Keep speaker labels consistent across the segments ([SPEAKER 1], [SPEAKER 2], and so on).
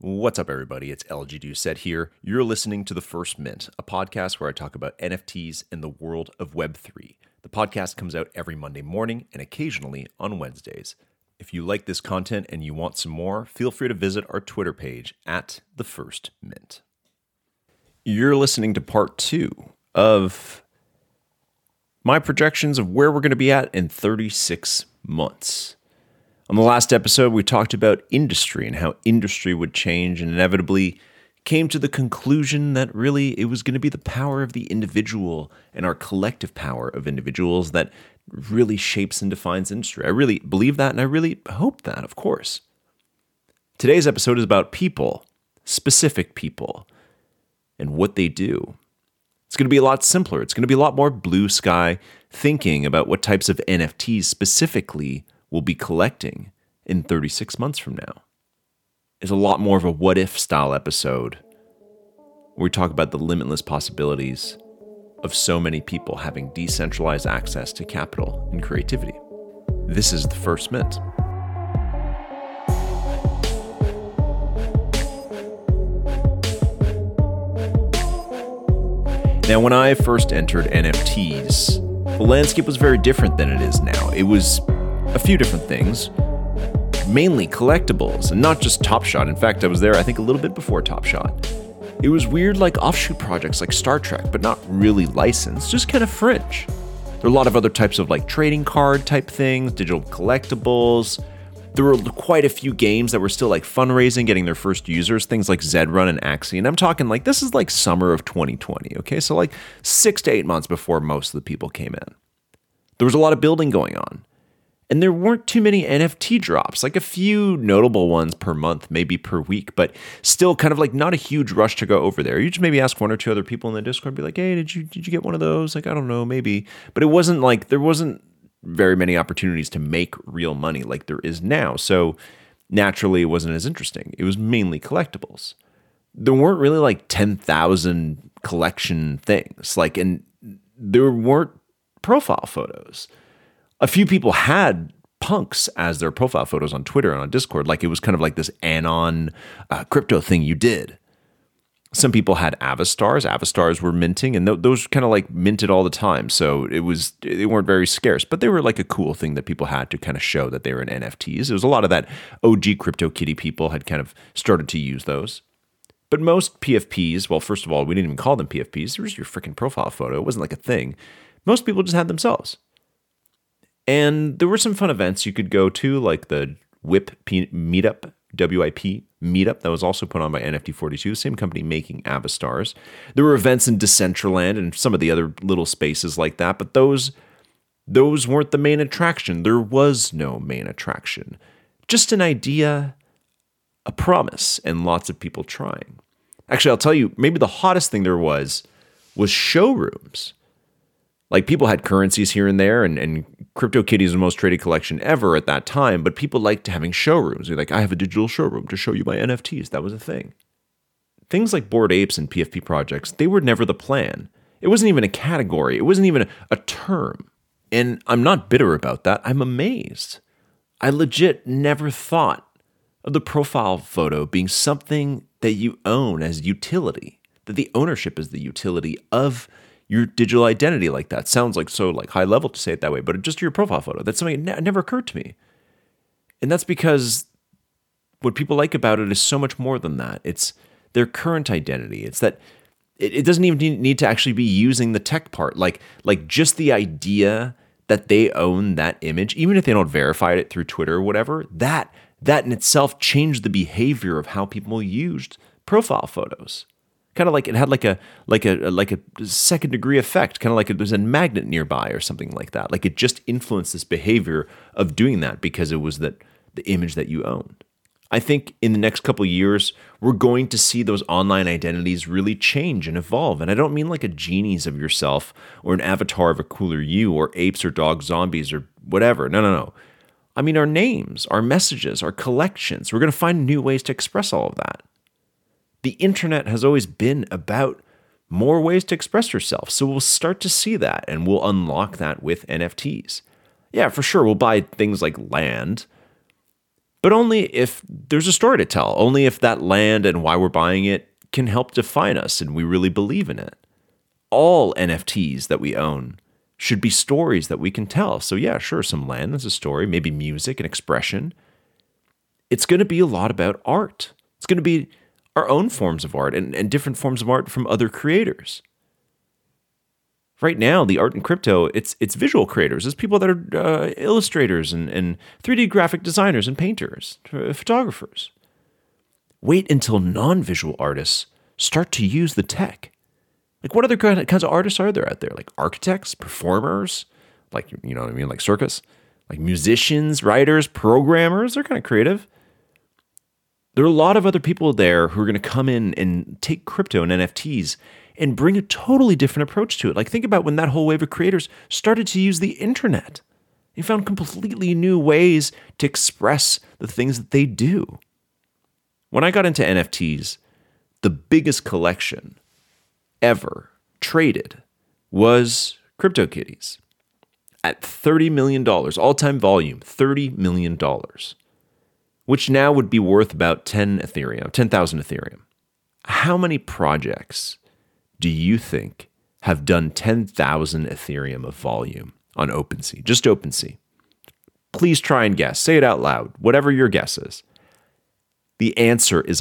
[SPEAKER 1] What's up, everybody? It's LG Doucette here. You're listening to The First Mint, a podcast where I talk about NFTs and the world of Web3. The podcast comes out every Monday morning and occasionally on Wednesdays. If you like this content and you want some more, feel free to visit our Twitter page at The First Mint. You're listening to part 2 of my projections of where we're going to be at in 36 months. On the last episode, we talked about industry and how industry would change, and inevitably came to the conclusion that really it was going to be the power of the individual and our collective power of individuals that really shapes and defines industry. I really believe that, and I really hope that, of course. Today's episode is about people, specific people, and what they do. It's going to be a lot simpler. It's going to be a lot more blue sky thinking about what types of NFTs specifically we'll be collecting in 36 months from now. It's a lot more of a what-if style episode where we talk about the limitless possibilities of so many people having decentralized access to capital and creativity. This is The First Mint. Now, when I first entered NFTs, the landscape was very different than it is now. It was a few different things, mainly collectibles, and not just Top Shot. In fact, I was there, I think, a little bit before Top Shot. It was weird, like offshoot projects like Star Trek, but not really licensed, just kind of fringe. There were a lot of other types of like trading card type things, digital collectibles. There were quite a few games that were still like fundraising, getting their first users, things like Zedrun and Axie. And I'm talking like, this is like summer of 2020, okay? So like 6 to 8 months before most of the people came in. There was a lot of building going on. And there weren't too many NFT drops, like a few notable ones per month, maybe per week, but still kind of like not a huge rush to go over there. You just maybe ask one or two other people in the Discord, be like, hey, did you get one of those? Like, I don't know, maybe. But it wasn't like, there wasn't very many opportunities to make real money like there is now. So naturally, it wasn't as interesting. It was mainly collectibles. There weren't really like 10,000 collection things, like, and there weren't profile photos. A few people had punks as their profile photos on Twitter and on Discord, like it was kind of like this anon crypto thing you did. Some people had Avastars. Avastars were minting, and those kind of like minted all the time. So they weren't very scarce, but they were like a cool thing that people had to kind of show that they were in NFTs. It was a lot of that OG CryptoKitty people had kind of started to use those. But most PFPs, well, first of all, we didn't even call them PFPs. It was your freaking profile photo. It wasn't like a thing. Most people just had themselves. And there were some fun events you could go to, like the WIP meetup, WIP meetup, that was also put on by NFT42, the same company making Avastars. There were events in Decentraland and some of the other little spaces like that, but those weren't the main attraction. There was no main attraction. Just an idea, a promise, and lots of people trying. Actually, I'll tell you, maybe the hottest thing there was showrooms. Like, people had currencies here and there, and CryptoKitty is the most traded collection ever at that time, but people liked having showrooms. They're like, I have a digital showroom to show you my NFTs. That was a thing. Things like Bored Apes and PFP projects, they were never the plan. It wasn't even a category. It wasn't even a term. And I'm not bitter about that. I'm amazed. I legit never thought of the profile photo being something that you own as utility, that the ownership is the utility of your digital identity like that. Sounds like so like high level to say it that way, but just your profile photo. That's something that never occurred to me. And that's because what people like about it is so much more than that. It's their current identity. It's that it doesn't even need to actually be using the tech part. Like just the idea that they own that image, even if they don't verify it through Twitter or whatever, that in itself changed the behavior of how people used profile photos. Kind of like it had like a second degree effect, kind of like there's a magnet nearby or something like that. Like it just influenced this behavior of doing that because it was the image that you owned. I think in the next couple of years, we're going to see those online identities really change and evolve. And I don't mean like a genies of yourself or an avatar of a cooler you or apes or dogs, zombies or whatever. No. I mean our names, our messages, our collections. We're going to find new ways to express all of that. The internet has always been about more ways to express yourself. So we'll start to see that and we'll unlock that with NFTs. Yeah, for sure, we'll buy things like land, but only if there's a story to tell, only if that land and why we're buying it can help define us and we really believe in it. All NFTs that we own should be stories that we can tell. So yeah, sure, some land is a story, maybe music and expression. It's going to be a lot about art. It's going to be our own forms of art and different forms of art from other creators. Right now, the art in crypto, it's visual creators. It's people that are illustrators and 3D graphic designers and painters, photographers. Wait until non-visual artists start to use the tech. Like, what other kinds of artists are there out there? Like architects, performers, like, you know what I mean? Like circus, like musicians, writers, programmers. They're kind of creative. There are a lot of other people there who are going to come in and take crypto and NFTs and bring a totally different approach to it. Like, think about when that whole wave of creators started to use the internet. They found completely new ways to express the things that they do. When I got into NFTs, the biggest collection ever traded was CryptoKitties at $30 million, all-time volume, $30 million, which now would be worth about 10,000 Ethereum. How many projects do you think have done 10,000 Ethereum of volume on OpenSea? Just OpenSea. Please try and guess. Say it out loud, whatever your guess is. The answer is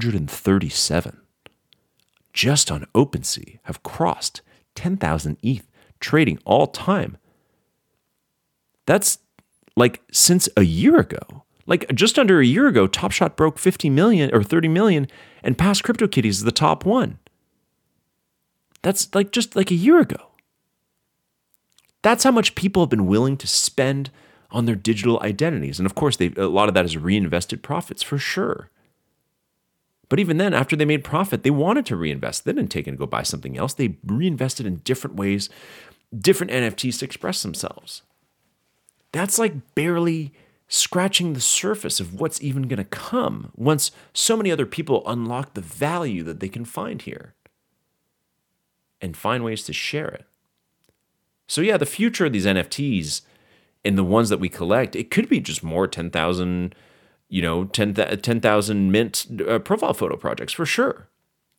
[SPEAKER 1] 137. Just on OpenSea have crossed 10,000 ETH trading all time. That's like since a year ago. Like just under a year ago, Top Shot broke 50 million or 30 million and passed CryptoKitties as the top one. That's like just like a year ago. That's how much people have been willing to spend on their digital identities. And of course, a lot of that is reinvested profits for sure. But even then, after they made profit, they wanted to reinvest. They didn't take it and go buy something else. They reinvested in different ways, different NFTs to express themselves. That's like barely scratching the surface of what's even going to come once so many other people unlock the value that they can find here and find ways to share it. So yeah, the future of these NFTs and the ones that we collect, it could be just more 10,000 mint profile photo projects for sure.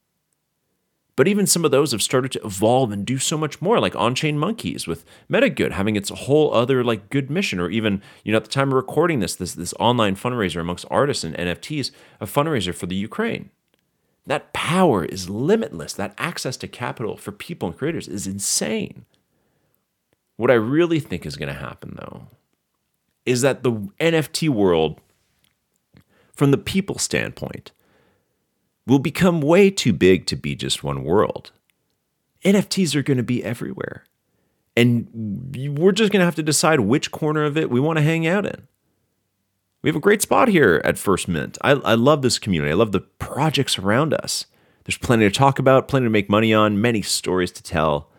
[SPEAKER 1] But even some of those have started to evolve and do so much more, like On-Chain Monkeys with MetaGood having its whole other like good mission, or even, at the time of recording this online fundraiser amongst artists and NFTs, a fundraiser for the Ukraine. That power is limitless. That access to capital for people and creators is insane. What I really think is going to happen, though, is that the NFT world, from the people standpoint, will become way too big to be just one world. NFTs are going to be everywhere. And we're just going to have to decide which corner of it we want to hang out in. We have a great spot here at First Mint. I love this community. I love the projects around us. There's plenty to talk about, plenty to make money on, many stories to tell.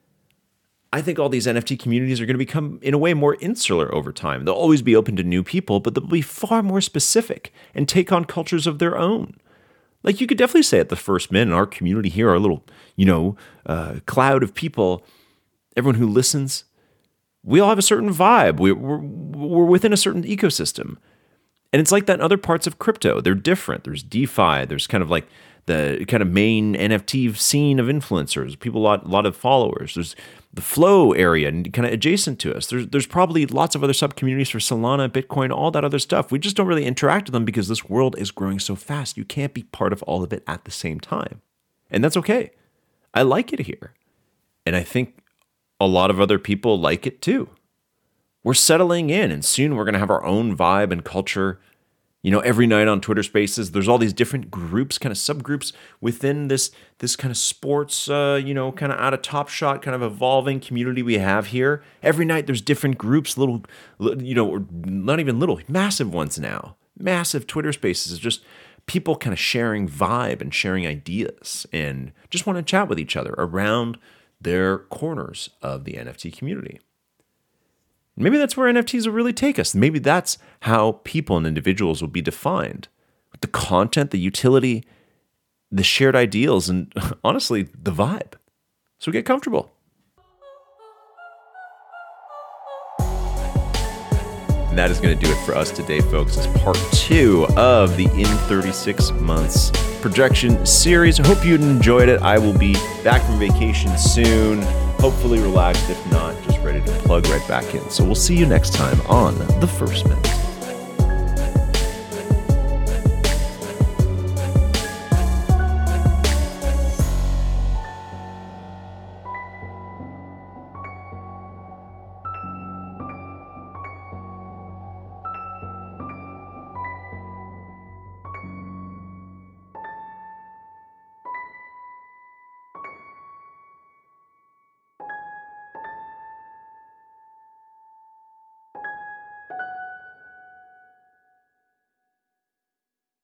[SPEAKER 1] I think all these NFT communities are going to become, in a way, more insular over time. They'll always be open to new people, but they'll be far more specific and take on cultures of their own. Like, you could definitely say at the First Mint, in our community here, our little, cloud of people, everyone who listens, we all have a certain vibe. We're within a certain ecosystem. And it's like that in other parts of crypto. They're different. There's DeFi. There's kind of like the kind of main NFT scene of influencers, people, a lot of followers. There's the Flow area and kind of adjacent to us. There's probably lots of other sub-communities for Solana, Bitcoin, all that other stuff. We just don't really interact with them because this world is growing so fast. You can't be part of all of it at the same time. And that's okay. I like it here. And I think a lot of other people like it too. We're settling in, and soon we're going to have our own vibe and culture. Every night on Twitter Spaces, there's all these different groups, kind of subgroups within this kind of sports, kind of out of Top Shot, kind of evolving community we have here. Every night there's different groups, little, not even little, massive ones now. Massive Twitter Spaces is just people kind of sharing vibe and sharing ideas and just want to chat with each other around their corners of the NFT community. Maybe that's where NFTs will really take us. Maybe that's how people and individuals will be defined. The content, the utility, the shared ideals, and honestly, the vibe. So get comfortable. And that is going to do it for us today, folks. It's part 2 of the In 36 Months projection series. I hope you enjoyed it. I will be back from vacation soon, hopefully relaxed. If not, just ready to plug right back in. So we'll see you next time on The First Minute.